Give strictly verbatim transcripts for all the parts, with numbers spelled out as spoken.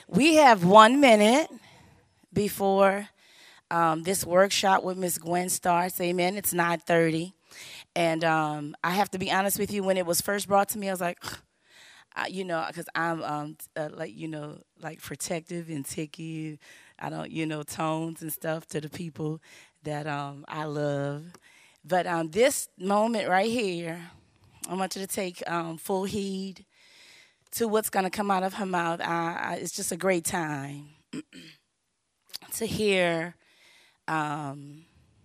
We have one minute before um, this workshop with Miss Gwen starts. Amen. It's nine thirty. And um, I have to be honest with you, when it was first brought to me, I was like, I, you know, because I'm um, uh, like, you know, like protective and ticky. I don't, you know, tones and stuff to the people that um, I love. But um, this moment right here, I want you to take um, full heed to what's going to come out of her mouth. I, I, it's just a great time to hear um,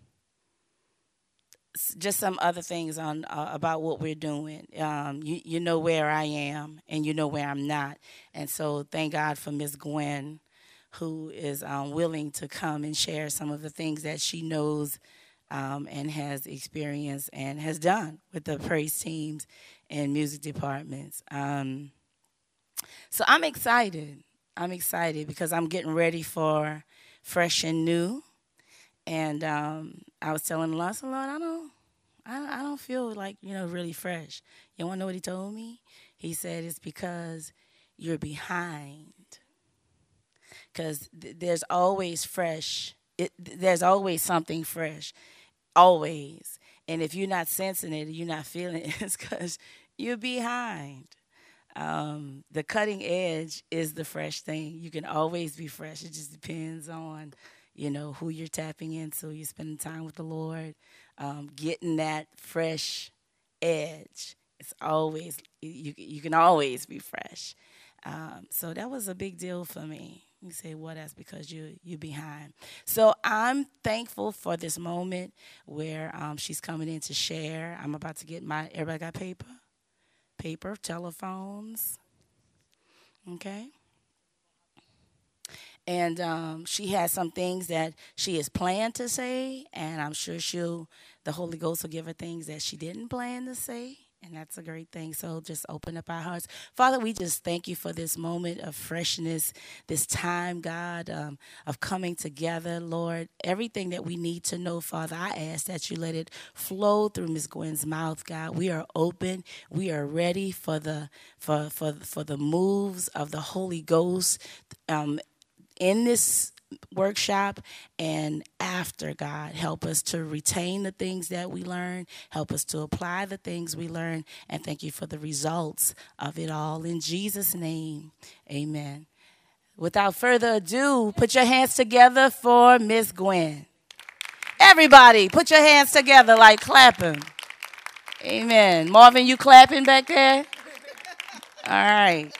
s- just some other things on uh, about what we're doing. Um, you, you know where I am, and you know where I'm not. And so thank God for Miss Gwen, who is um, willing to come and share some of the things that she knows um, and has experienced and has done with the praise teams and music departments. Um, so I'm excited. I'm excited because I'm getting ready for fresh and new. And um, I was telling the Lord, I said, Lord, I don't, I don't, I don't feel like, you know, really fresh. You want to know what he told me? He said it's because you're behind. Because th- there's always fresh. It, there's always something fresh, always. And if you're not sensing it, you're not feeling it, it's because you're behind. Um, the cutting edge is the fresh thing. You can always be fresh. It just depends on, you know, who you're tapping into. You're spending time with the Lord, um, getting that fresh edge. It's always you. You can always be fresh. Um, so that was a big deal for me. You say, well, that's because you you behind. So I'm thankful for this moment where um, she's coming in to share. I'm about to get my. Everybody got paper, paper, telephones. Okay. And um, she has some things that she has planned to say, and I'm sure she'll, the Holy Ghost will give her things that she didn't plan to say, and that's a great thing. So just open up our hearts. Father, we just thank you for this moment of freshness, this time, God, um, of coming together, Lord. Everything that we need to know, Father, I ask that you let it flow through Miss Gwen's mouth, God. We are open. We are ready for the for for for the moves of the Holy Ghost. Um, in this workshop and after, God. Help us to retain the things that we learn. Help us to apply the things we learn. And thank you for the results of it all. In Jesus' name, amen. Without further ado, put your hands together for Miss Gwen. Everybody, put your hands together like clapping. Amen. Marvin, you clapping back there? All right.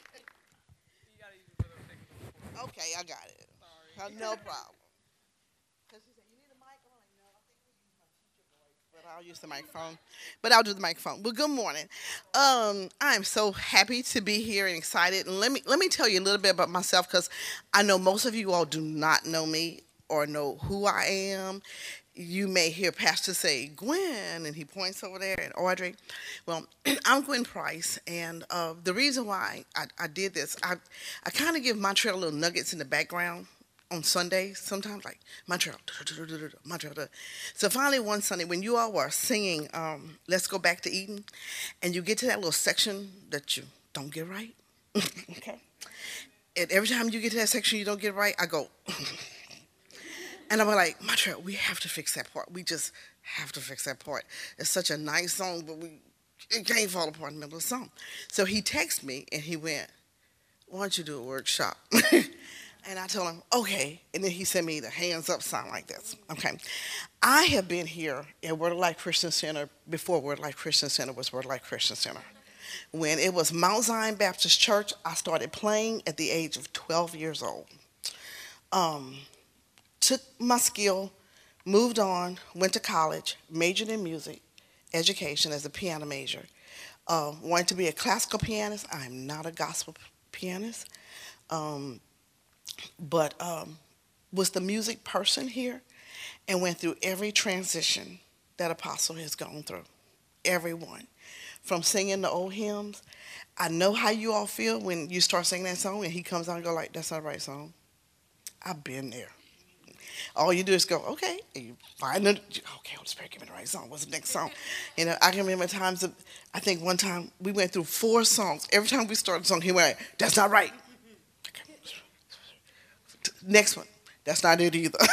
Okay, I got it. Uh, No problem. Because she said, you need a mic? I'm like, no, I think we use my teacher voice, but I'll use the microphone. But I'll do the microphone. Well, good morning. Um, I'm so happy to be here and excited. And let me let me tell you a little bit about myself because I know most of you all do not know me or know who I am. You may hear Pastor say Gwen, and he points over there, and Audrey. Well, I'm Gwen Price, and uh, the reason why I, I did this, I I kind of give Montreal little nuggets in the background on Sundays. Sometimes like Montreal, Montreal. So finally, one Sunday, when you all were singing, um, "Let's Go Back to Eden," and you get to that little section that you don't get right, okay. And every time you get to that section you don't get right, I go. And I'm like, Montreal, we have to fix that part. We just have to fix that part. It's such a nice song, but we it can't fall apart in the middle of the song. So he texted me and he went, why don't you do a workshop? And I told him, okay. And then he sent me the hands up sign like this. Okay. I have been here at Word of Life Christian Center before Word of Life Christian Center was Word of Life Christian Center. When it was Mount Zion Baptist Church, I started playing at the age of twelve years old. Um, took my skill, moved on, went to college, majored in music education as a piano major. Uh, wanted to be a classical pianist. I'm not a gospel pianist, um, but um, was the music person here and went through every transition that Apostle has gone through. Everyone. From singing the old hymns. I know how you all feel when you start singing that song and he comes out and go like, that's not the right song. I've been there. All you do is go, okay, and you find it. Okay, Holy Spirit, give me the right song. What's the next song? You know, I can remember times. Of, I think one time we went through four songs. Every time we started a song, he went, "That's not right." Okay, Next one. That's not it either.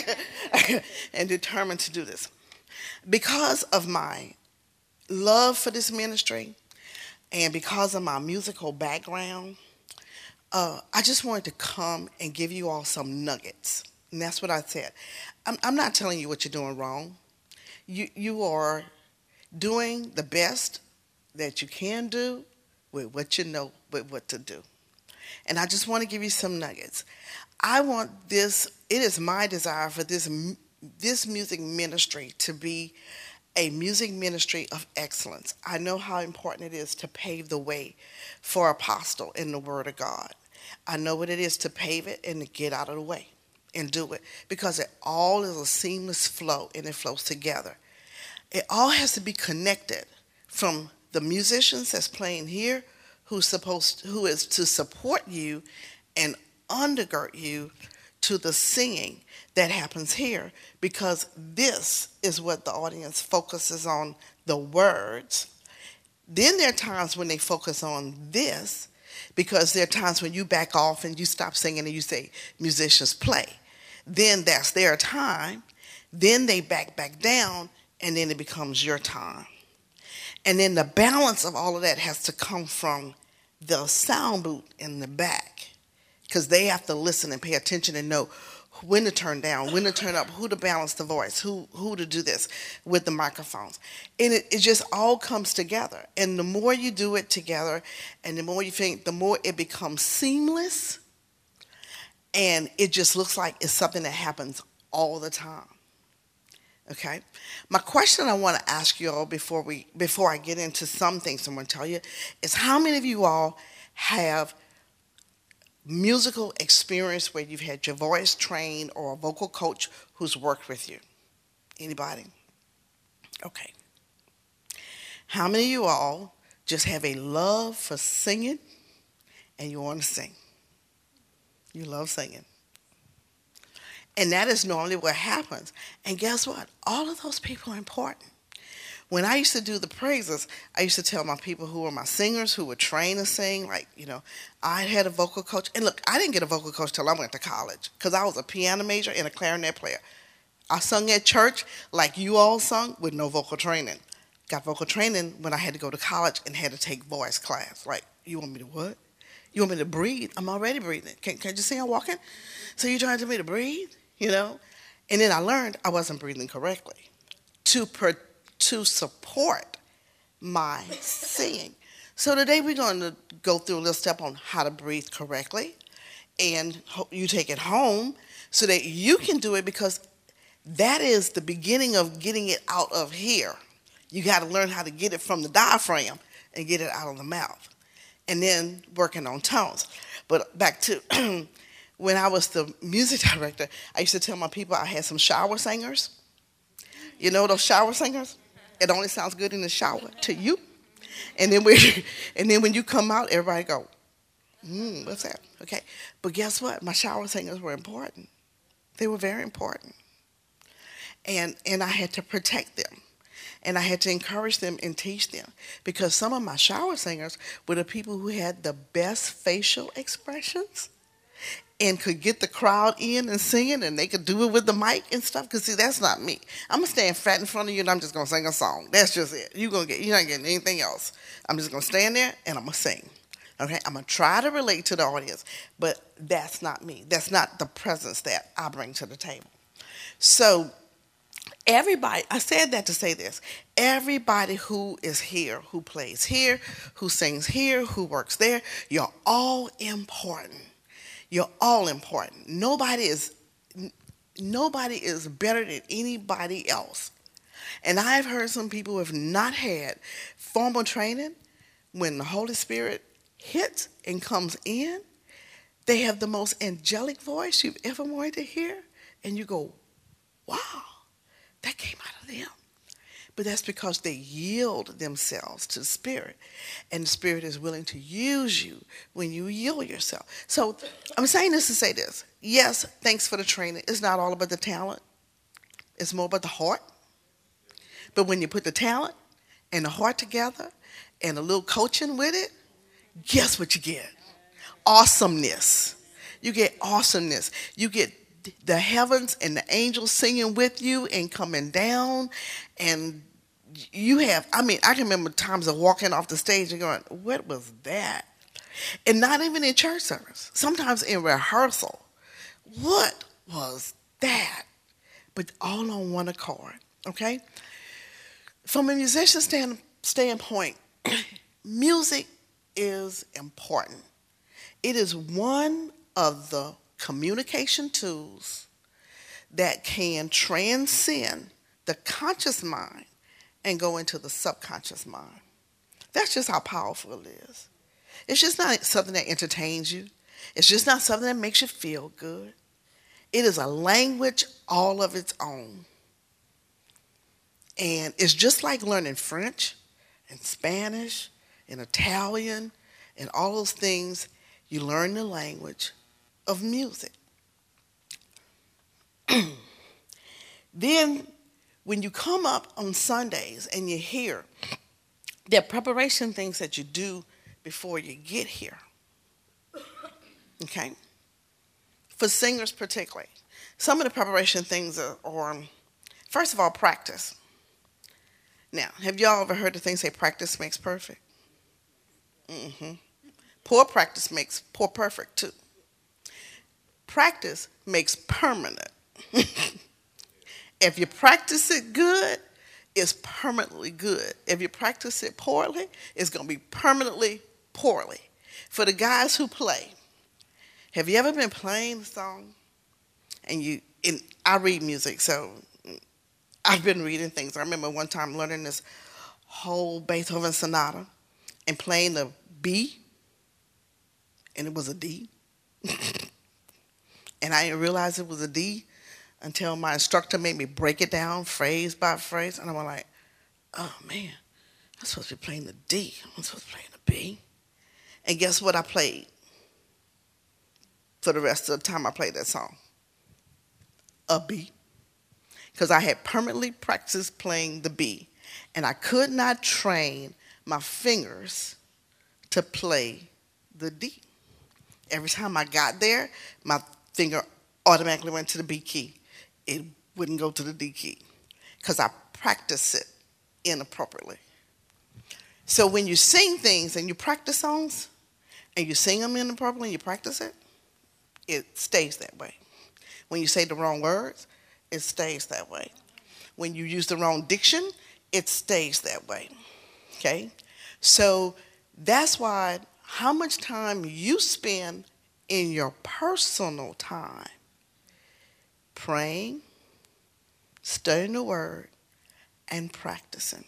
And determined to do this. Because of my love for this ministry and because of my musical background, uh, I just wanted to come and give you all some nuggets. And that's what I said. I'm, I'm not telling you what you're doing wrong. You, you are doing the best that you can do with what you know, with what to do. And I just want to give you some nuggets. I want this, it is my desire for this, this music ministry to be a music ministry of excellence. I know how important it is to pave the way for apostle in the Word of God. I know what it is to pave it and to get out of the way and do it, because it all is a seamless flow and it flows together. It all has to be connected, from the musicians that's playing here, who's supposed, who is to support you and undergird you, to the singing that happens here, because this is what the audience focuses on, the words. Then there are times when they focus on this, because there are times when you back off and you stop singing and you say, musicians play. Then that's their time. Then they back back down, and then it becomes your time. And then the balance of all of that has to come from the sound booth in the back, because they have to listen and pay attention and know when to turn down, when to turn up, who to balance the voice, who who to do this with the microphones. And it, it just all comes together. And the more you do it together and the more you think, the more it becomes seamless, and it just looks like it's something that happens all the time. Okay? My question I want to ask you all before we before I get into some things I'm going to tell you is, how many of you all have musical experience where you've had your voice trained or a vocal coach who's worked with you? Anybody? Okay. How many of you all just have a love for singing and you want to sing? You love singing. And that is normally what happens. And guess what? All of those people are important. When I used to do the praises, I used to tell my people who were my singers, who were trained to sing, like, you know, I had a vocal coach. And look, I didn't get a vocal coach till I went to college, because I was a piano major and a clarinet player. I sung at church like you all sung with no vocal training. Got vocal training when I had to go to college and had to take voice class. Like, you want me to what? You want me to breathe? I'm already breathing. Can't, can't you see I'm walking? So you're trying to tell me to breathe? You know? And then I learned I wasn't breathing correctly. To per, to support my singing. So today we're going to go through a little step on how to breathe correctly. And you take it home so that you can do it, because that is the beginning of getting it out of here. You got to learn how to get it from the diaphragm and get it out of the mouth. And then working on tones. But back to when I was the music director, I used to tell my people I had some shower singers. You know those shower singers? It only sounds good in the shower to you. And then when, and then when you come out, everybody go, hmm, what's that? Okay. But guess what? My shower singers were important. They were very important. And and I had to protect them. And I had to encourage them and teach them, because some of my shower singers were the people who had the best facial expressions and could get the crowd in and singing, and they could do it with the mic and stuff. Because, see, that's not me. I'm going to stand fat in front of you, and I'm just going to sing a song. That's just it. You're gonna get, you're not getting anything else. I'm just going to stand there, and I'm going to sing. Okay? I'm going to try to relate to the audience, but that's not me. That's not the presence that I bring to the table. So everybody, I said that to say this, everybody who is here, who plays here, who sings here, who works there, you're all important. You're all important. Nobody is, nobody is better than anybody else. And I've heard some people who have not had formal training, when the Holy Spirit hits and comes in, they have the most angelic voice you've ever wanted to hear. And you go, wow. That came out of them. But that's because they yield themselves to the Spirit. And the Spirit is willing to use you when you yield yourself. So I'm saying this to say this. Yes, thanks for the training. It's not all about the talent. It's more about the heart. But when you put the talent and the heart together and a little coaching with it, guess what you get? Awesomeness. You get awesomeness. You get the heavens and the angels singing with you and coming down. And you have, I mean, I can remember times of walking off the stage and going, what was that? And not even in church service. Sometimes in rehearsal. What was that? But all on one accord, okay? From a musician stand, standpoint, music is important. It is one of the communication tools that can transcend the conscious mind and go into the subconscious mind. That's just how powerful it is. It's just not something that entertains you. It's just not something that makes you feel good. It is a language all of its own. And it's just like learning French and Spanish and Italian and all those things. You learn the language of music. Then when you come up on Sundays and you hear there are preparation things that you do before you get here. Okay? For singers particularly, some of the preparation things are, are first of all, practice. Now, have y'all ever heard the thing say practice makes perfect? Mm-hmm. Poor practice makes poor perfect too. Practice makes permanent. If you practice it good, it's permanently good. If you practice it poorly, it's going to be permanently poorly. For the guys who play, have you ever been playing the song? And you, and I read music, so I've been reading things. I remember one time learning this whole Beethoven sonata and playing the B, and it was a D. And I didn't realize it was a D until my instructor made me break it down phrase by phrase. And I was like, oh, man, I'm supposed to be playing the D. I'm supposed to be playing the B. And guess what I played for the rest of the time I played that song? A B. Because I had permanently practiced playing the B. And I could not train my fingers to play the D. Every time I got there, my finger automatically went to the B key. It wouldn't go to the D key because I practiced it inappropriately. So when you sing things and you practice songs and you sing them inappropriately and you practice it, it stays that way. When you say the wrong words, it stays that way. When you use the wrong diction, it stays that way. Okay? So that's why how much time you spend in your personal time praying, studying the word, and practicing.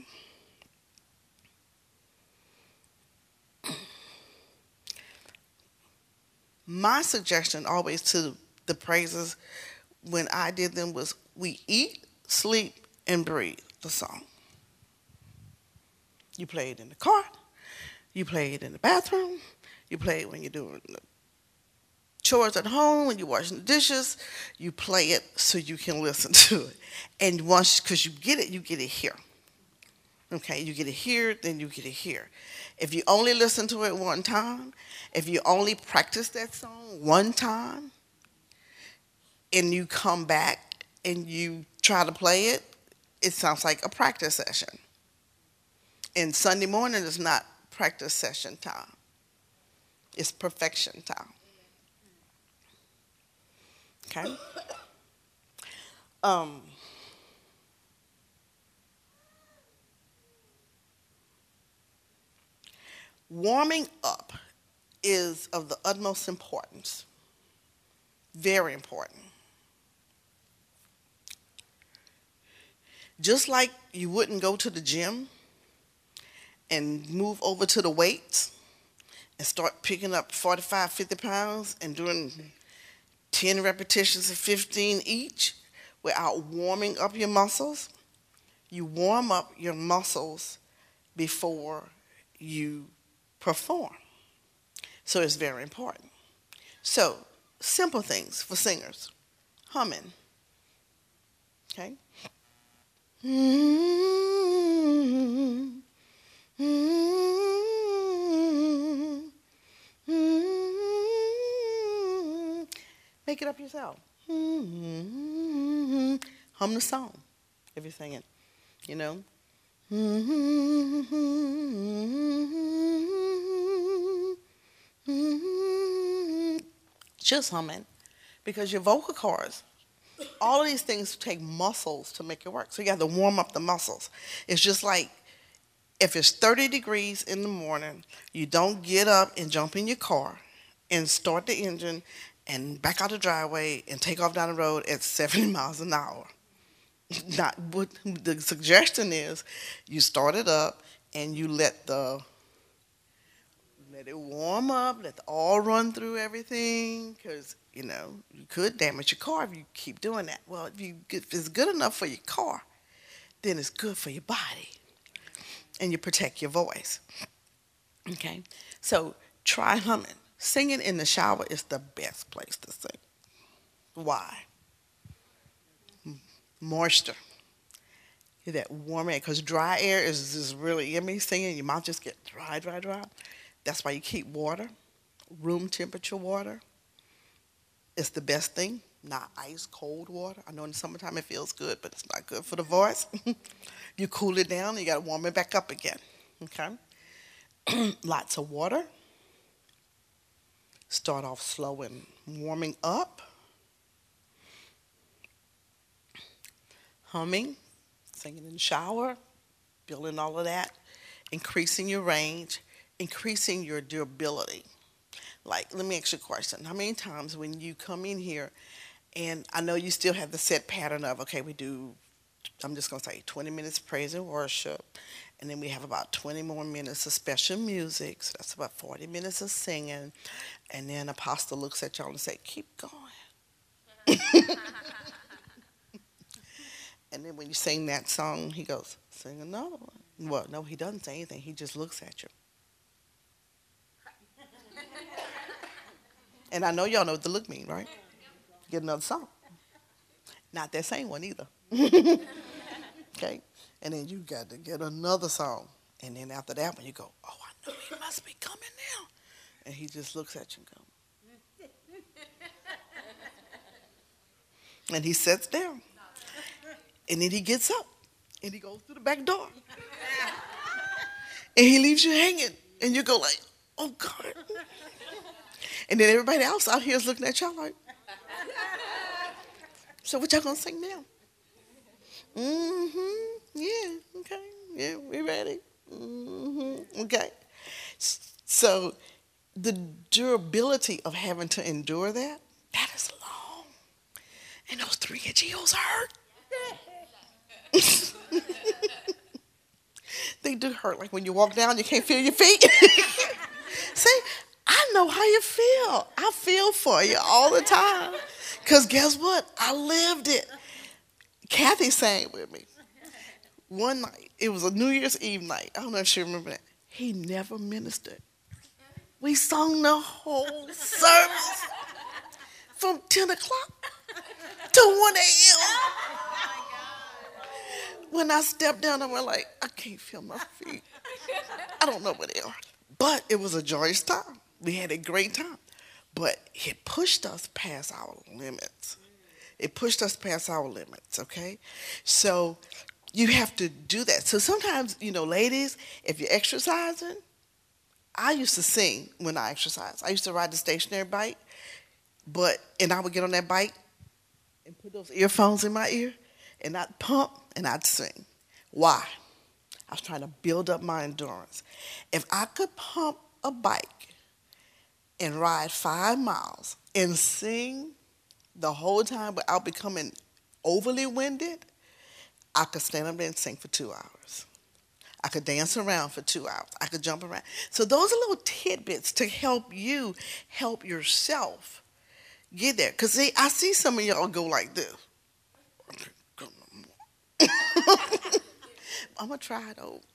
My suggestion always to the praises when I did them was we eat, sleep, and breathe the song. You play it in the car. You play it in the bathroom. You play it when you're doing the chores at home, when you're washing the dishes. You play it so you can listen to it. And once, because you get it, you get it here. Okay, you get it here, then you get it here. If you only listen to it one time, if you only practice that song one time, and you come back and you try to play it, it sounds like a practice session. And Sunday morning is not practice session time. It's perfection time. Okay? Um, warming up is of the utmost importance. Very important. Just like you wouldn't go to the gym and move over to the weights and start picking up forty-five, fifty pounds and doing ten repetitions of fifteen each without warming up your muscles, you warm up your muscles before you perform. So it's very important. So simple things for singers. Humming. Okay? Mm-hmm. Mm-hmm. Mm-hmm. Make it up yourself. Hum the song if you're singing, you know. Just humming, because your vocal cords, all of these things take muscles to make it work. So you have to warm up the muscles. It's just like if it's thirty degrees in the morning, you don't get up and jump in your car and start the engine and back out the driveway and take off down the road at seventy miles an hour. Not what the suggestion is. You start it up and you let the let it warm up, let the oil run through everything, because you know you could damage your car if you keep doing that. Well, if you if it's good enough for your car, then it's good for your body, and you protect your voice. Okay, so try humming. Singing in the shower is the best place to sing. Why? Moisture. That warm air, because dry air is just really, you mean singing, your mouth just get dry, dry, dry. That's why you keep water, room temperature water. It's the best thing, not ice cold water. I know in the summertime it feels good, but it's not good for the voice. You cool it down, you got to warm it back up again. Okay? Lots of water. Start off slow and warming up. Humming, singing in the shower, building all of that, increasing your range, increasing your durability. Like, let me ask you a question. How many times when you come in here, and I know you still have the set pattern of, okay, we do, I'm just going to say twenty minutes of praise and worship, and then we have about twenty more minutes of special music, so that's about forty minutes of singing, and then Apostle looks at y'all and say, keep going. And then when you sing that song, he goes, sing another one. Well, no, he doesn't say anything. He just looks at you. And I know y'all know what the look mean, right? Get another song. Not that same one either. Okay? And then you got to get another song. And then after that one, you go, oh, I know he must be coming now. And he just looks at you and goes. And he sits down. And then he gets up. And he goes through the back door. And he leaves you hanging. And you go like, oh, God. And then everybody else out here is looking at y'all like, so what y'all going to sing now? Mm-hmm. Yeah, okay. Yeah, we ready. Mm-hmm. Okay. So the durability of having to endure that, that is long. And those three-inch heels hurt. They do hurt. Like when you walk down, you can't feel your feet. See, I know how you feel. I feel for you all the time. Because guess what? I lived it. Kathy sang with me. One night, it was a New Year's Eve night. I don't know if she remember that. He never ministered. We sung the whole service from ten o'clock to one a.m. When I stepped down, I went like, I can't feel my feet. I don't know where they are. But it was a joyous time. We had a great time. But it pushed us past our limits. It pushed us past our limits, okay? So you have to do that. So sometimes, you know, ladies, if you're exercising, I used to sing when I exercised. I used to ride the stationary bike, but and I would get on that bike and put those earphones in my ear, and I'd pump and I'd sing. Why? I was trying to build up my endurance. If I could pump a bike and ride five miles and sing the whole time without becoming overly winded, I could stand up there and sing for two hours. I could dance around for two hours. I could jump around. So those are little tidbits to help you help yourself get there. Because I see some of y'all go like this. I'm going to try it out.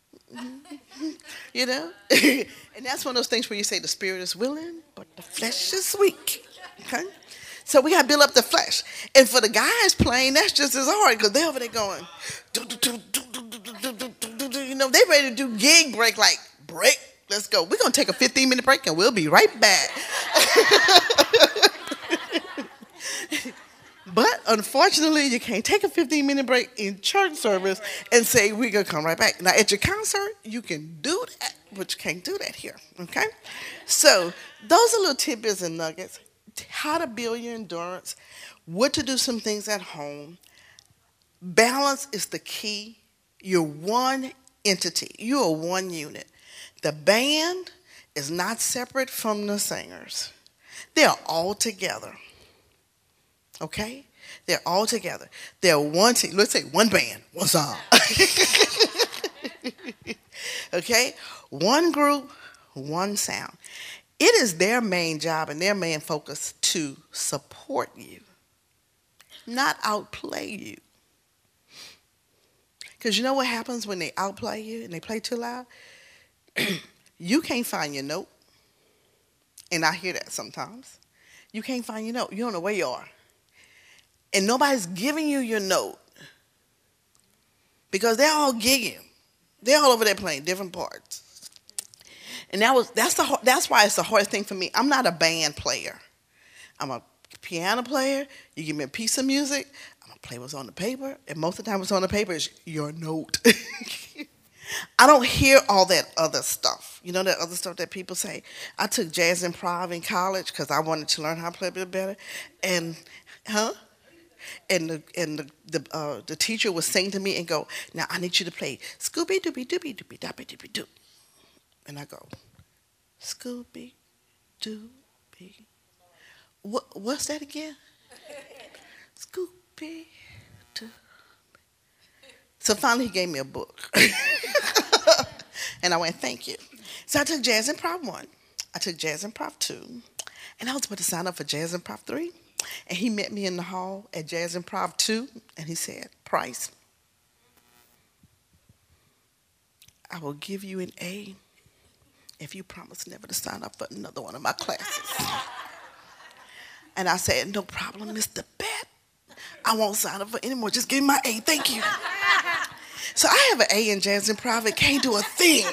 You know? And that's one of those things where you say the spirit is willing, but the flesh is weak. Okay? So we got to build up the flesh. And for the guys playing, that's just as hard because they're over there going, you know, they ready to do gig break, like, break, let's go. We're going to take a fifteen minute break and we'll be right back. But unfortunately, you can't take a fifteen minute break in church service and say, we're going to come right back. Now, at your concert, you can do that, but you can't do that here, okay? So, those are little tidbits and nuggets. How to build your endurance, what to do some things at home. Balance is the key. You're one entity, you are one unit. The band is not separate from the singers, they're all together. Okay? They're all together. They're one team. Let's say one band, one song. Okay? One group, one sound. It is their main job and their main focus to support you, not outplay you. Because you know what happens when they outplay you and they play too loud? You can't find your note. And I hear that sometimes. You can't find your note. You don't know where you are. And nobody's giving you your note because they're all gigging. They're all over there playing different parts. And that was that's the that's why it's the hardest thing for me. I'm not a band player. I'm a piano player. You give me a piece of music, I'm gonna play what's on the paper, and most of the time what's on the paper is your note. I don't hear all that other stuff. You know that other stuff that people say. I took jazz improv in college because I wanted to learn how to play a bit better. And huh? And the and the the, uh, the teacher would sing to me and go, now I need you to play Scooby Dooby Dooby Dooby Dooby Dooby Doo. And I go, Scooby Dooby. What what's that again? Scooby Doo. So finally he gave me a book. And I went, thank you. So I took Jazz Improv one. I took Jazz Improv two. And I was about to sign up for Jazz Improv three. And he met me in the hall at Jazz Improv two. And he said, Price, I will give you an A if you promise never to sign up for another one of my classes. And I said, no problem, Mister Bet. I won't sign up for any more. Just give me my A. Thank you. So I have an A in Jazz Improv. It can't do a thing.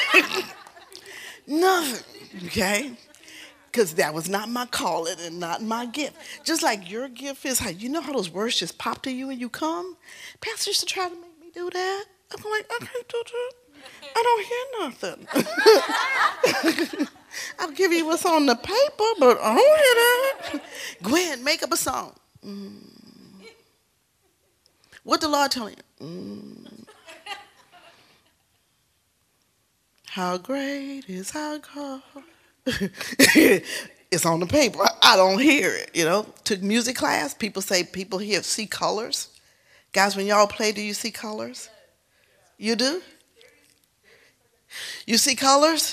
Nothing. Okay? Because that was not my calling and not my gift. Just like your gift is how, you know how those words just pop to you when you come? Pastor used to try to make me do that. I'm like, I can't do that. I don't hear nothing. I'll give you what's on the paper, but I don't hear that. Gwen, make up a song. Mm. What the Lord telling you? Mm. How great is our God. It's on the paper. I don't hear it, you know. Took music class, people say people here see colors. Guys, when y'all play, do you see colors? You do? You see colors?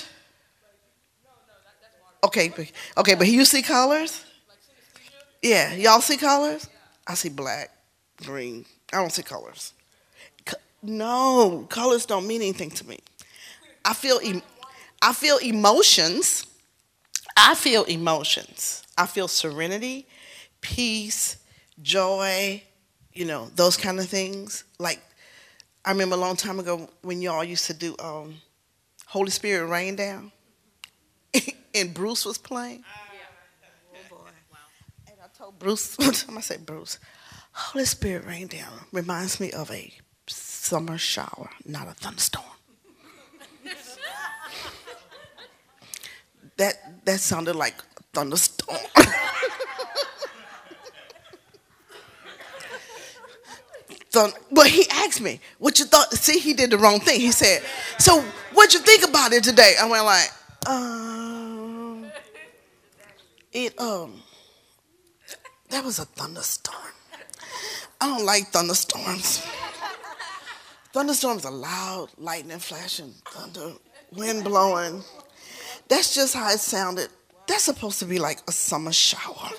Okay, but, okay, but you see colors? Yeah, y'all see colors? I see black, green. I don't see colors. Co- no, colors don't mean anything to me. I feel, em- I feel emotions. I feel emotions. I feel serenity, peace, joy, you know, those kind of things. Like, I remember a long time ago when y'all used to do um, Holy Spirit Rain Down. And Bruce was playing. Oh, boy. And I told Bruce, one time I said, Bruce, Holy Spirit Rain Down reminds me of a summer shower, not a thunderstorm. That that sounded like a thunderstorm. So, but he asked me, what you thought? See, he did the wrong thing. He said, so what'd you think about it today? I went like, um, it, um, that was a thunderstorm. I don't like thunderstorms. Thunderstorms are loud, lightning flashing, thunder, wind blowing. That's just how it sounded. That's supposed to be like a summer shower.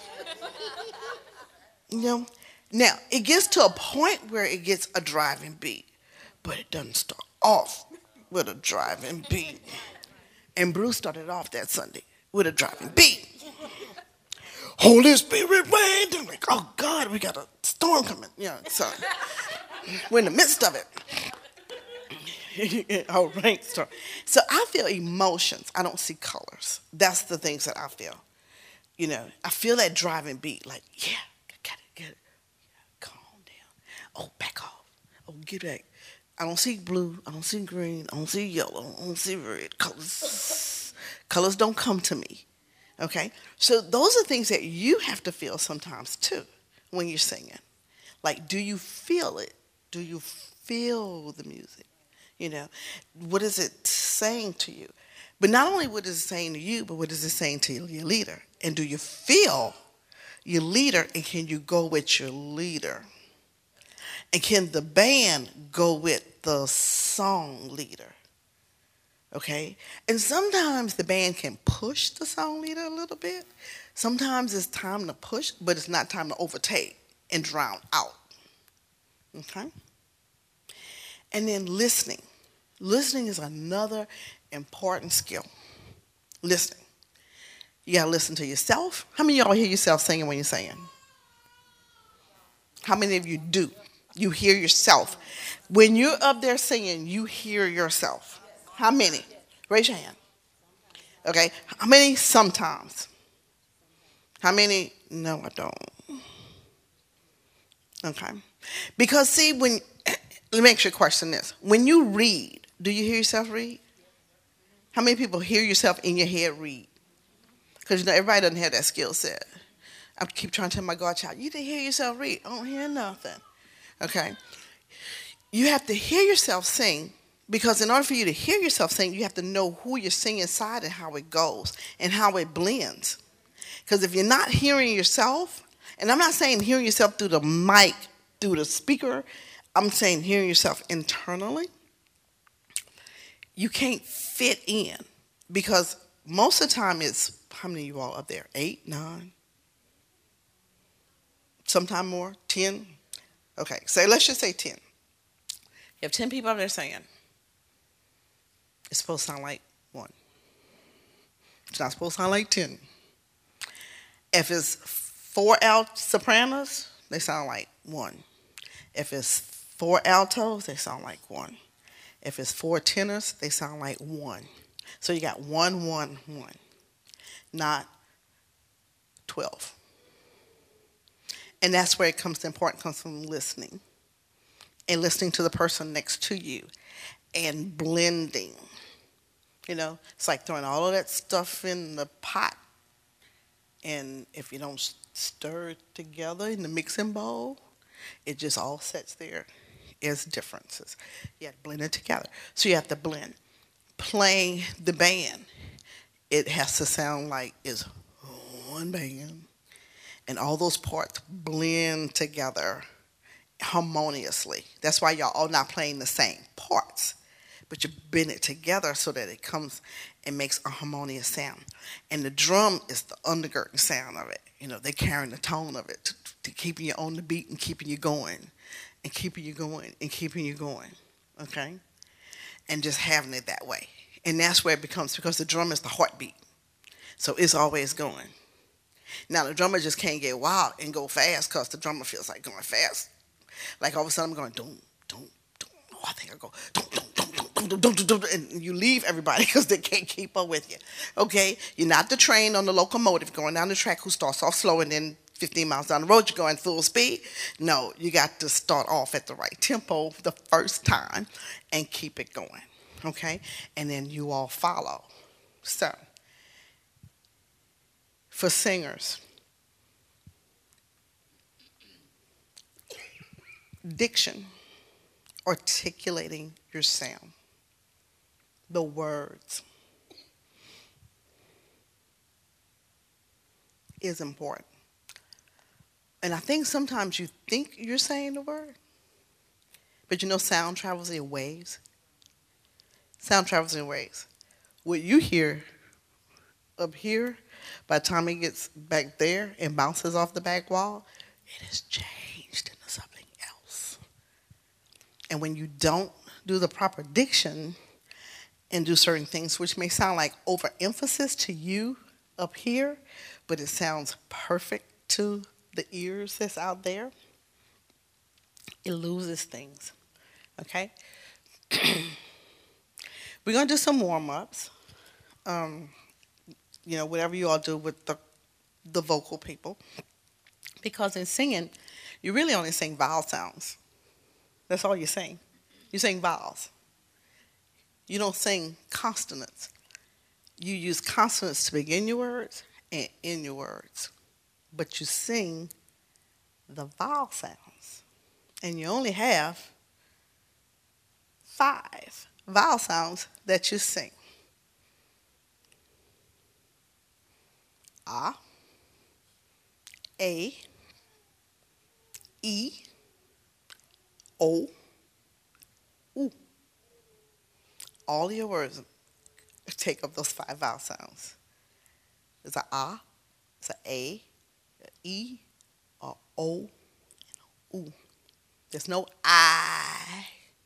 You know? Now, it gets to a point where it gets a driving beat, but it doesn't start off with a driving beat. And Bruce started off that Sunday with a driving beat. Holy Spirit rain. I'm like, oh God, we got a storm coming. Yeah, so we're in the midst of it. Oh, rainstorm. So I feel emotions. I don't see colors. That's the things that I feel. You know, I feel that driving beat. Like, yeah, get it, get it. Oh, back off. Oh, get back. I don't see blue. I don't see green. I don't see yellow. I don't see red. Colors, colors don't come to me. Okay? So those are things that you have to feel sometimes too when you're singing. Like, do you feel it? Do you feel the music? You know, what is it saying to you? But not only what is it saying to you, but what is it saying to your leader? And do you feel your leader, and can you go with your leader? And can the band go with the song leader? Okay? And sometimes the band can push the song leader a little bit. Sometimes it's time to push, but it's not time to overtake and drown out. Okay? And then listening. Listening is another important skill. Listening. You got to listen to yourself. How many of y'all hear yourself singing when you're singing? How many of you do? You hear yourself. When you're up there singing, you hear yourself. How many? Raise your hand. Okay. How many? Sometimes. How many? No, I don't. Okay. Because see, when, let me ask you a question this. When you read, do you hear yourself read? How many people hear yourself in your head read? Because you know, everybody doesn't have that skill set. I keep trying to tell my godchild, you didn't hear yourself read. I don't hear nothing. Okay? You have to hear yourself sing, because in order for you to hear yourself sing, you have to know who you're singing inside and how it goes and how it blends. Because if you're not hearing yourself, and I'm not saying hearing yourself through the mic, through the speaker, I'm saying hearing yourself internally, you can't fit in. Because most of the time it's, how many of you all up there? Eight, nine? Sometime more? Ten? Okay, so let's just say ten. You have ten people up there saying, it's supposed to sound like one. It's not supposed to sound like ten. If it's four alt sopranos, they sound like one. If it's four altos, they sound like one. If it's four tenors, they sound like one. So you got one, one, one, not twelve. And that's where it comes to important, comes from listening. And listening to the person next to you. And blending. You know, it's like throwing all of that stuff in the pot. And if you don't stir it together in the mixing bowl, it just all sits there as differences. You have to blend it together. So you have to blend. Playing the band, it has to sound like it's one band. And all those parts blend together harmoniously. That's why y'all all not playing the same parts. But you bend it together so that it comes and makes a harmonious sound. And the drum is the undergirding sound of it. You know, they're carrying the tone of it to, to keeping you on the beat and keeping you going. And keeping you going and keeping you going. Okay? And just having it that way. And that's where it becomes, because the drum is the heartbeat. So it's always going. Now, the drummer just can't get wild and go fast because the drummer feels like going fast. Like all of a sudden I'm going, don't, don't, don't. Oh, I think I go, don't, don't, don't, don't, don't, don't, don't, and you leave everybody because they can't keep up with you. Okay? You're not the train on the locomotive going down the track who starts off slow and then fifteen miles down the road you're going full speed. No, you got to start off at the right tempo the first time and keep it going. Okay? And then you all follow. So, for singers, diction, articulating your sound, the words is important. And I think sometimes you think you're saying the word, but you know sound travels in waves. Sound travels in waves. What you hear up here, by the time it gets back there and bounces off the back wall, it has changed into something else. And when you don't do the proper diction and do certain things, which may sound like overemphasis to you up here, but it sounds perfect to the ears that's out there, it loses things. Okay? We're going to do some warm-ups. Um, you know, whatever you all do with the the vocal people. Because in singing, you really only sing vowel sounds. That's all you sing. You sing vowels. You don't sing consonants. You use consonants to begin your words and end your words. But you sing the vowel sounds. And you only have five vowel sounds that you sing. A, A, E, O, U. All your words take up those five vowel sounds. There's a A, it's a A, a E, a O, and a U. There's no I.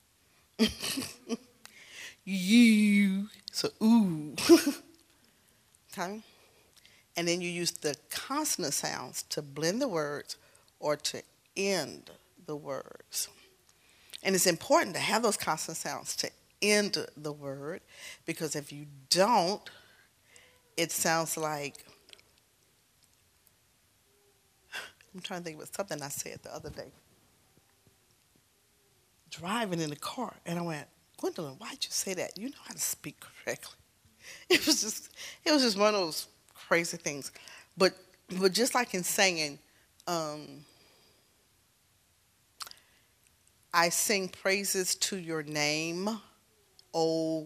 You. So ooh. Okay? And then you use the consonant sounds to blend the words or to end the words. And it's important to have those consonant sounds to end the word, because if you don't, it sounds like, I'm trying to think of something I said the other day. Driving in the car, and I went, Gwendolyn, why'd you say that? You know how to speak correctly. It was just, it was just one of those crazy things. But, but just like in singing, um, I sing praises to your name, O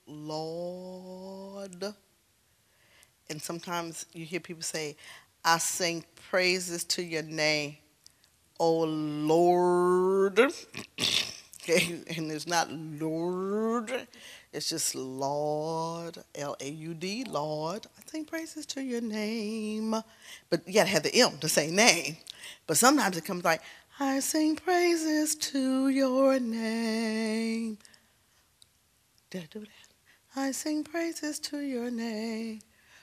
Lord. And sometimes you hear people say, I sing praises to your name, O Lord. Okay, and it's not Lord, it's just Lord, L A U D, Lord. I sing praises to your name. But you got to have the M to say name. But sometimes it comes like, I sing praises to your name. Did I do that? I sing praises to your name.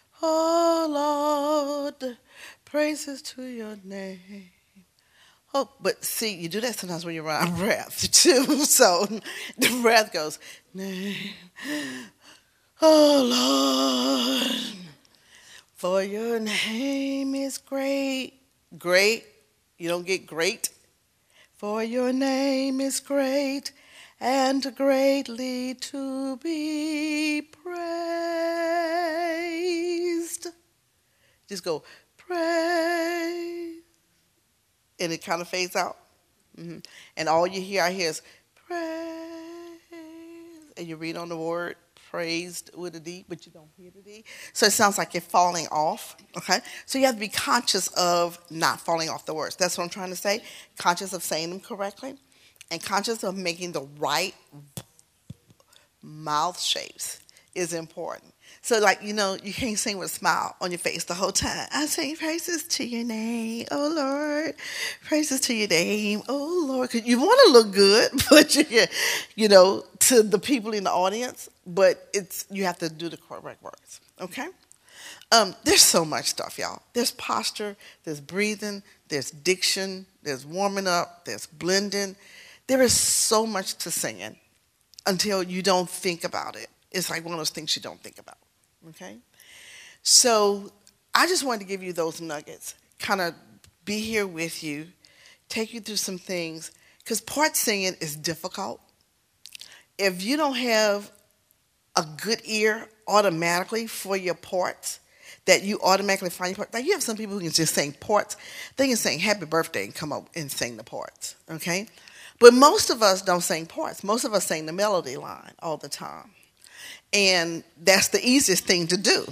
Oh, Lord, praises to your name. Oh, but see, you do that sometimes when you're out of breath, too. So the breath goes, name. Oh, Lord, for your name is great. Great. You don't get great. For your name is great and greatly to be praised. Just go, praise. And it kind of fades out. Mm-hmm. And all you hear, I hear is praise. And you read on the word praised with a D, but you don't hear the D. So it sounds like you're falling off. Okay? So you have to be conscious of not falling off the words. That's what I'm trying to say. Conscious of saying them correctly. And conscious of making the right mouth shapes is important. So, like, you know, you can't sing with a smile on your face the whole time. I sing praises to your name, oh, Lord. Praises to your name, oh, Lord. 'Cause you want to look good, but, you, you know, to the people in the audience, but it's you have to do the correct words, okay? Um, there's so much stuff, y'all. There's posture, there's breathing, there's diction, there's warming up, there's blending. There is so much to singing until you don't think about it. It's like one of those things you don't think about. Okay? So I just wanted to give you those nuggets, kind of be here with you, take you through some things, because part singing is difficult. If you don't have a good ear automatically for your parts, that you automatically find your parts. Like you have some people who can just sing parts. They can sing happy birthday and come up and sing the parts. Okay? But most of us don't sing parts. Most of us sing the melody line all the time. And that's the easiest thing to do.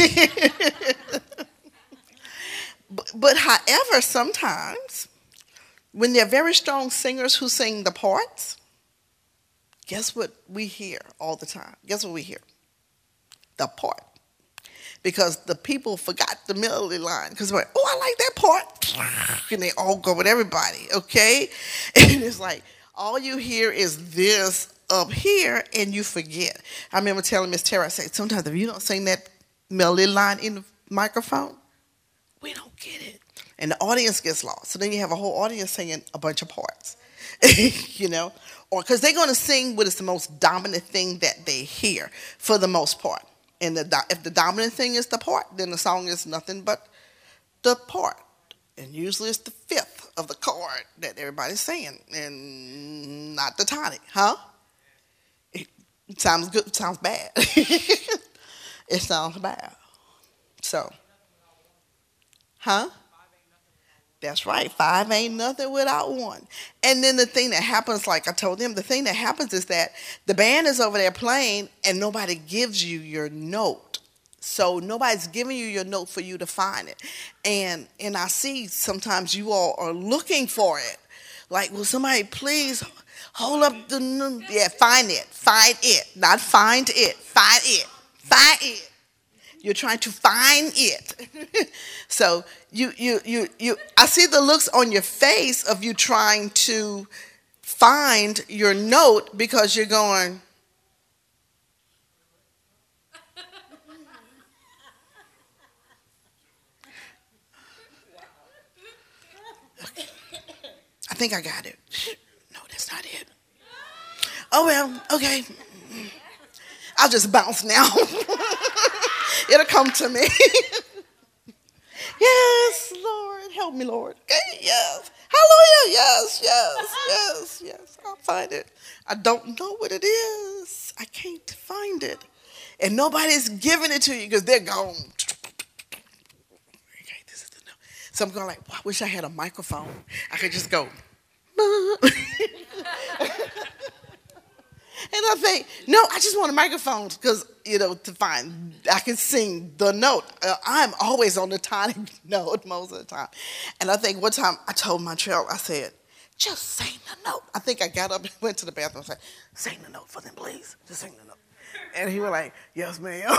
but, but however, sometimes when they're very strong singers who sing the parts, guess what we hear all the time? Guess what we hear? The part. Because the people forgot the melody line. Because they're like, oh, I like that part. And they all go with everybody, okay? And it's like, all you hear is this up here, and you forget. I remember telling Miss Tara, I said, sometimes if you don't sing that melody line in the microphone, we don't get it. And the audience gets lost. So then you have a whole audience singing a bunch of parts, you know? Or because they're going to sing what is the most dominant thing that they hear for the most part. And the, if the dominant thing is the part, then the song is nothing but the part. And usually it's the fifth of the chord that everybody's saying, and not the tonic, huh? It sounds good. Sounds bad. It sounds bad. So, huh? That's right. Five ain't nothing without one. And then the thing that happens, like I told them, the thing that happens is that the band is over there playing and nobody gives you your note. So nobody's giving you your note for you to find it. And and I see sometimes you all are looking for it. Like, will somebody please hold up the n- yeah, find it. Find it. Not find it. Find it. Find it. You're trying to find it. So you, you, you, you, I see the looks on your face of you trying to find your note because you're going, I think I got it. No, that's not it. Oh, well, okay. I'll just bounce now. It'll come to me. Yes, Lord. Help me, Lord. Okay, yes. Hallelujah. Yes, yes, yes, yes. I'll find it. I don't know what it is. I can't find it. And nobody's giving it to you because they're gone. Okay, this is the note. So I'm going like, well, I wish I had a microphone. I could just go. And I think, no, I just want a microphone because, you know, to find, I can sing the note. Uh, I'm always on the tonic note most of the time. And I think one time I told Montreal, I said, just sing the note. I think I got up and went to the bathroom and said, sing the note for them, please. Just sing the note. And he was like, yes, ma'am.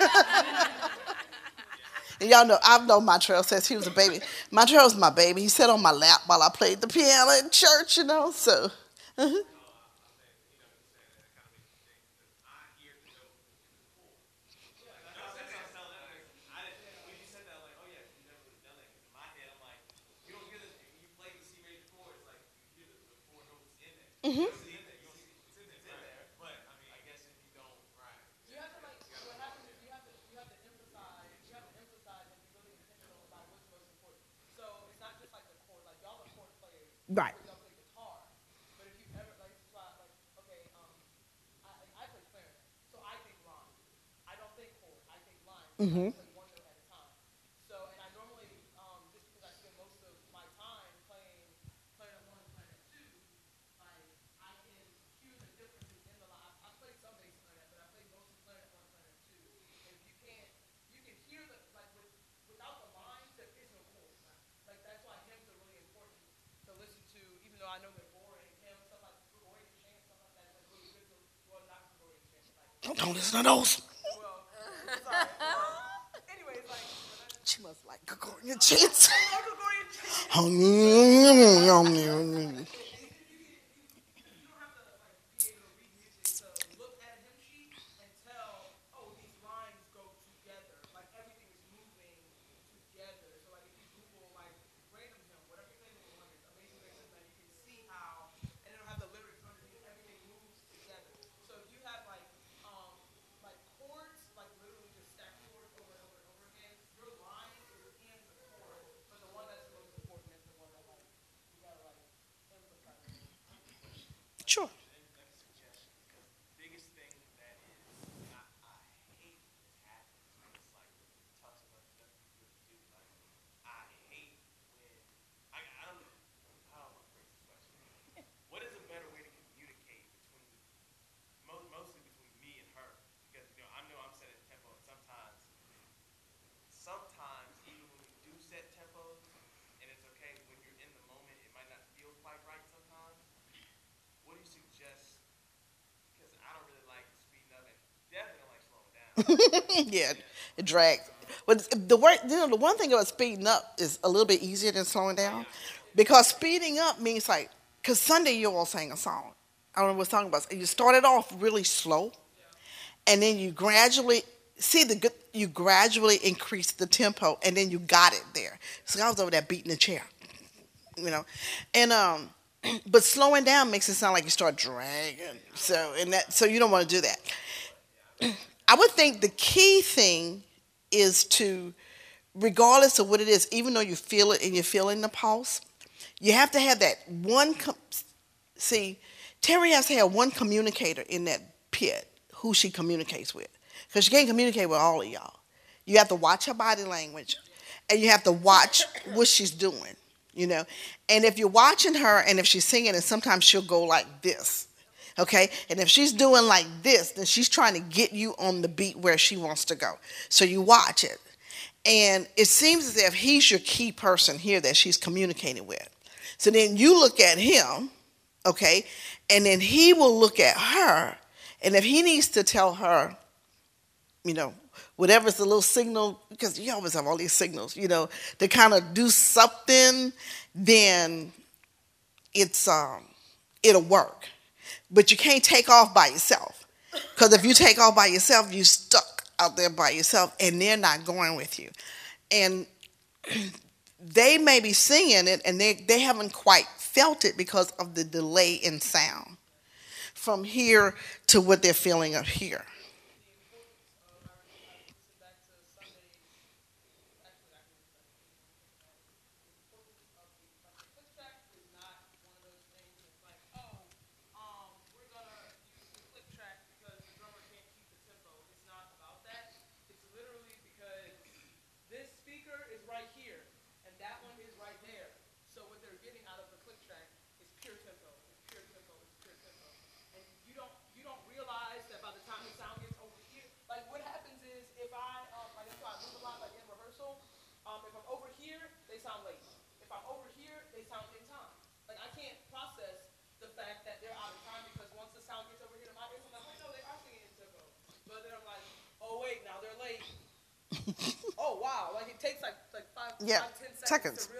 And y'all know, I've known Montreal since he was a baby. Montreal's my baby. He sat on my lap while I played the piano in church, you know, so. Uh-huh. Mm-hmm. Right. Mm-hmm. Don't listen to those. She must like Gregorian chants. Sure. Yeah, it drags. But the word, you know, the one thing about speeding up is a little bit easier than slowing down, because speeding up means like, cause Sunday you all sang a song. I don't know what song it was. You started off really slow, and then you gradually see the good. You gradually increase the tempo, and then you got it there. So I was over there beating the chair, you know, and um, but slowing down makes it sound like you start dragging. So and that, so you don't want to do that. I would think the key thing is to, regardless of what it is, even though you feel it and you're feeling the pulse, You have to have that one. Com- See, Terry has to have one communicator in that pit who she communicates with, because she can't communicate with all of y'all. You have to watch her body language, and you have to watch what she's doing. You know, and if you're watching her, and if she's singing, and sometimes she'll go like this. Okay, and if she's doing like this, then she's trying to get you on the beat where she wants to go. So you watch it. And it seems as if he's your key person here that she's communicating with. So then you look at him, okay, and then he will look at her, and if he needs to tell her, you know, whatever's the little signal, because you always have all these signals, you know, to kind of do something, then it's um it'll work. But you can't take off by yourself, because if you take off by yourself, you're stuck out there by yourself, and they're not going with you. And they may be singing it, and they, they haven't quite felt it because of the delay in sound from here to what they're feeling up here. Yeah, seconds.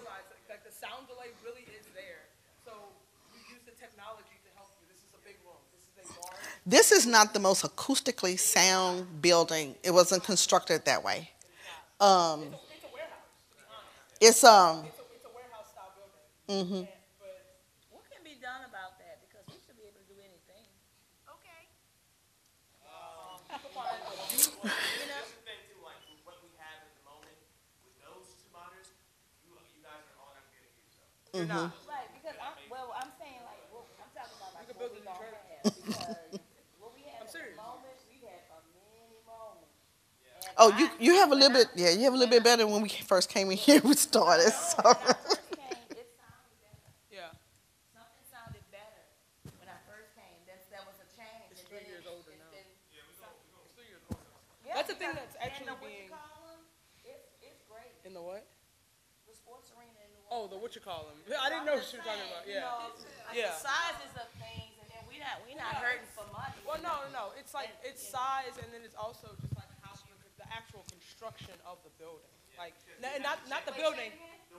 This is not the most acoustically sound building. It wasn't constructed that way. Um, it's um. Mhm. What can be done about that? Because we should be able to do anything. Okay. Mhm. Right, because I'm, well, I'm saying like, well, I'm talking about like what we gonna have, because what we have at the moment, we had for many moments. And Oh, I, you you have a when little I, bit. Yeah, you have a little bit better when we first came in here. We started. So. when I first came, it sounded better. Yeah. Something sounded better when I first came. That's, that was a change. It's And three then years it, older it's now. been, It's three years older. yeah, That's the thing because- that's actually and the, what being you call 'em, it's, it's great. in the what? The sports arena in New Oh, Orleans. the what you call them? I didn't know what you were talking about. You Yeah. know, like Yeah. the sizes of things, and then we not we not hurting for money. Well, no, no, no. It's like it's size, and then it's also just like how the, the actual construction of the building, like n- not not the building,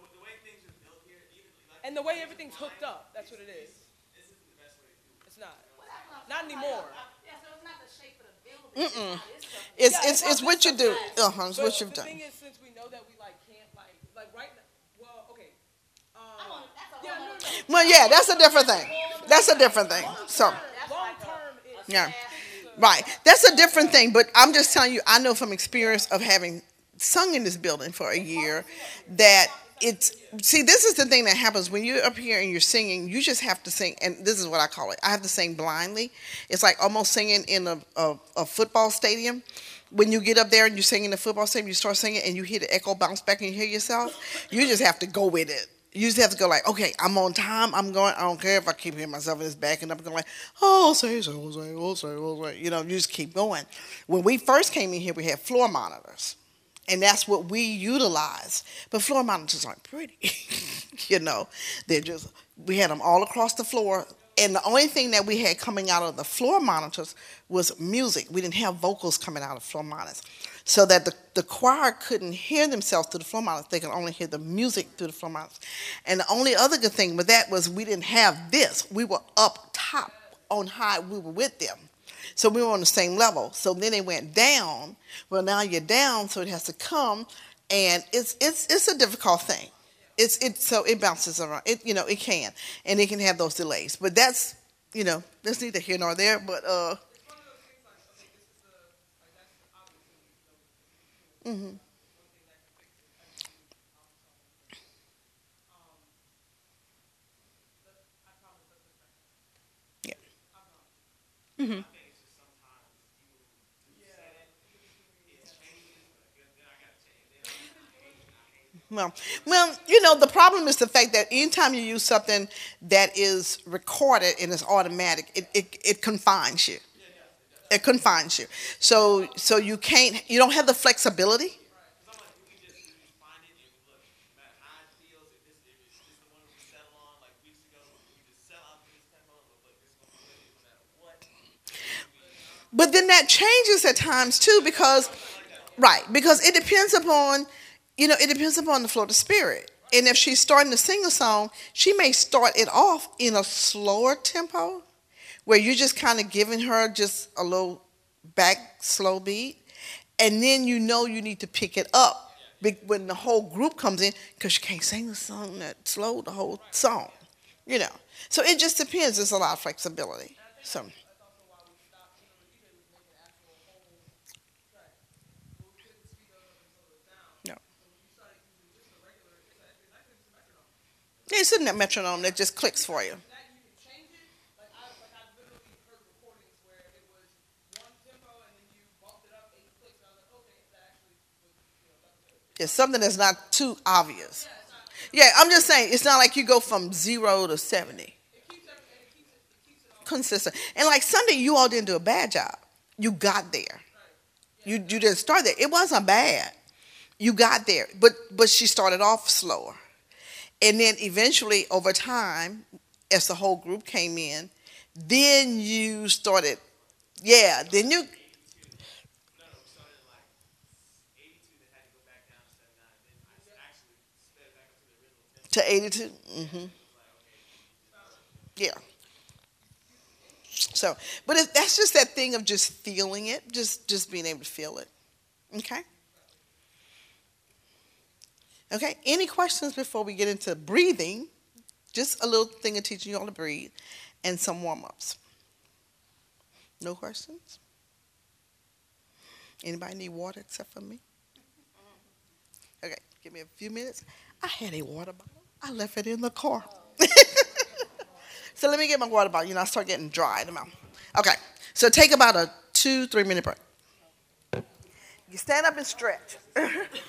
and the way everything's hooked up. That's what it is. It's not. Not anymore. Yeah, so it's not the shape of the building. Mm-mm. It's It's Yeah, it's not it's what you this do. stuff. Uh huh. It's But what you've the done. thing is, since we know that we like can't like like right now. Well, okay. Um, that's a yeah, whole no, other- no. Well, yeah, that's a different thing. That's a different thing. So. Long term, it's Yeah. Right. That's a different thing, but I'm just telling you, I know from experience of having sung in this building for a year that it's, see, this is the thing that happens when you're up here and you're singing, you just have to sing, and this is what I call it. I have to sing blindly. It's like almost singing in a, a, a football stadium. When you get up there and you're singing in the football stadium, you start singing and you hear the echo bounce back and you hear yourself, you just have to go with it. You just have to go like, okay, I'm on time. I'm going. I don't care if I keep hearing myself and it's backing up. Going like, oh, say so, say, oh, say, oh, say. You know, you just keep going. When we first came in here, we had floor monitors, and that's what we utilized. But floor monitors aren't pretty. You know, they're just. We had them all across the floor, and the only thing that we had coming out of the floor monitors was music. We didn't have vocals coming out of floor monitors. So that the, the choir couldn't hear themselves through the floor monitors. They could only hear the music through the floor monitors. And the only other good thing with that was we didn't have this. We were up top on high. We were with them. So we were on the same level. So then they went down. Well, now you're down, so it has to come. And it's it's it's a difficult thing. It's it so it bounces around. It you know, it can. And it can have those delays. But that's you know, that's neither here nor there. But uh Mm-hmm. Well, well, you know, the problem is the fact that anytime you use something that is recorded and is automatic, it, it, it confines you. It confines you. So so you can't you don't have the flexibility. But then that changes at times too because right, because it depends upon you know, it depends upon the flow of the spirit. And if she's starting to sing a song, she may start it off in a slower tempo where you're just kind of giving her just a little back slow beat, and then you know you need to pick it up when the whole group comes in because you can't sing the song that slow the whole song, you know. So it just depends. There's a lot of flexibility. So yeah, it's in that metronome that just clicks for you. It's something that's not too obvious. Yeah, I'm just saying it's not like you go from zero to seventy. Consistent. And like Sunday, you all didn't do a bad job. You got there. You you didn't start there. It wasn't bad. You got there, but but she started off slower, and then eventually over time, as the whole group came in, then you started. Yeah, then you to eighty-two. Mm-hmm. Yeah. So, but it, that's just that thing of just feeling it, just just being able to feel it. Okay. Okay. Any questions before we get into breathing? Just a little thing of teaching you all to breathe, and some warm ups. No questions. Anybody need water except for me? Okay. Give me a few minutes. I had a water bottle. I left it in the car. So let me get my water bottle. You know, I start getting dry in the mouth. Okay. So take about a two, three minute break. You stand up and stretch.